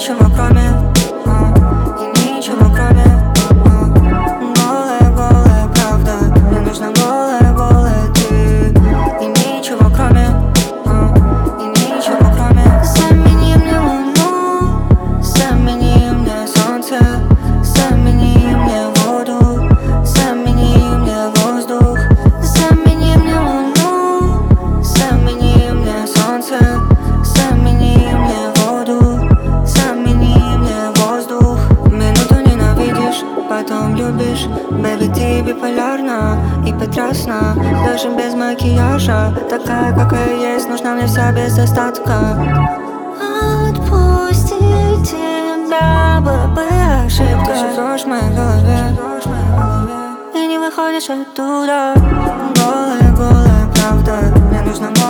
ничего кроме, и ничего кроме голая, голая правда. Мне нужна голая, голая ты. И ничего кроме, и ничего кроме. Замени мне луну, замени мне солнце, замени мне воду, замени мне воздух. Замени мне луну, замени мне солнце, замени мне воду, замени мне воздух. Минуту ненавидишь, потом любишь. Бэби, ты биполярна и прекрасна, даже без макияжа. Такая, какая есть, нужна мне вся без остатка. Отпустить тебя было бы ошибка. Ты живешь в моей голове и не выходишь оттуда. Голая, голая правда. Мне нужна